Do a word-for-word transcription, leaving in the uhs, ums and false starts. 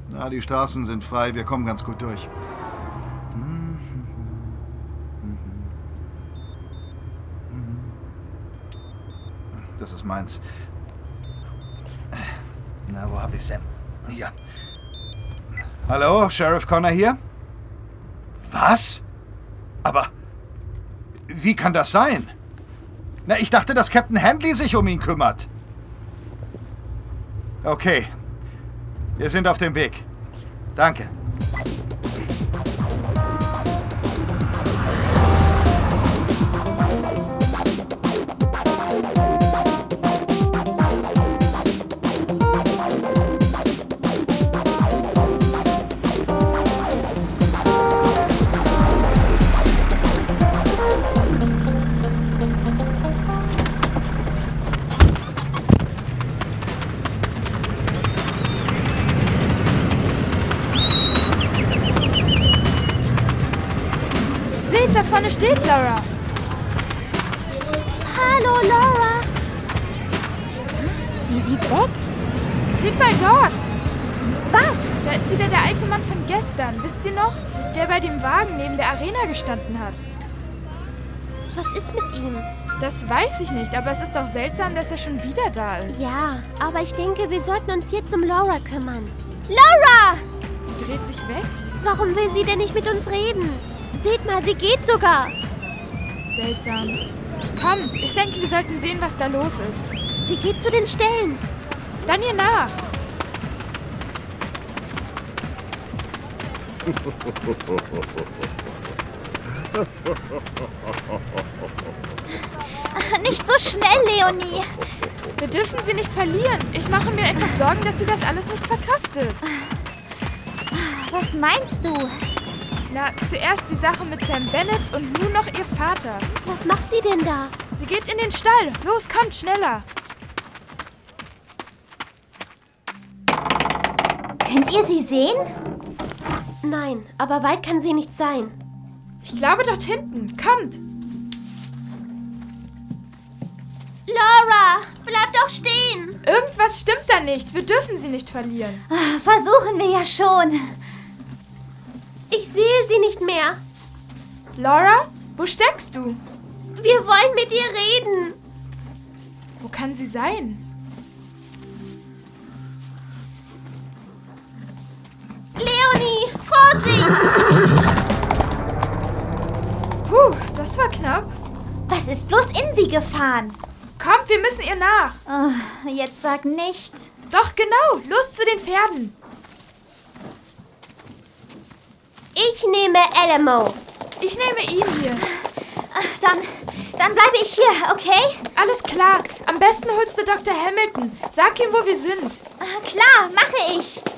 Na, die Straßen sind frei, wir kommen ganz gut durch. Das ist meins. Na, wo hab ich's denn? Hier. Hallo, Sheriff Connor hier? Was? Aber wie kann das sein? Na, ich dachte, dass Captain Handley sich um ihn kümmert. Okay. Wir sind auf dem Weg. Danke. Da vorne steht Laura. Hallo, Laura. Sie sieht weg. Seht mal dort. Was? Da ist wieder der alte Mann von gestern. Wisst ihr noch? Der bei dem Wagen neben der Arena gestanden hat. Was ist mit ihm? Das weiß ich nicht, aber es ist doch seltsam, dass er schon wieder da ist. Ja, aber ich denke, wir sollten uns jetzt um Laura kümmern. Laura! Sie dreht sich weg. Warum will sie denn nicht mit uns reden? Seht mal, sie geht sogar. Seltsam. Kommt, ich denke, wir sollten sehen, was da los ist. Sie geht zu den Ställen. Dann ihr nach. Nicht so schnell, Leonie. Wir dürfen sie nicht verlieren. Ich mache mir einfach Sorgen, dass sie das alles nicht verkraftet. Was meinst du? Na, zuerst die Sache mit Sam Bennett und nun noch ihr Vater. Was macht sie denn da? Sie geht in den Stall. Los, kommt, schneller. Könnt ihr sie sehen? Nein, aber weit kann sie nicht sein. Ich glaube dort hinten. Kommt. Laura, bleib doch stehen. Irgendwas stimmt da nicht. Wir dürfen sie nicht verlieren. Versuchen wir ja schon. Ich sehe sie nicht mehr. Laura, wo steckst du? Wir wollen mit ihr reden. Wo kann sie sein? Leonie, Vorsicht! Puh, das war knapp. Was ist bloß in sie gefahren? Kommt, wir müssen ihr nach. Oh, jetzt sag nicht. Doch, genau. Los zu den Pferden. Ich nehme Alamo. Ich nehme ihn hier. Dann, dann bleibe ich hier, okay? Alles klar. Am besten holst du Doktor Hamilton. Sag ihm, wo wir sind. Klar, mache ich.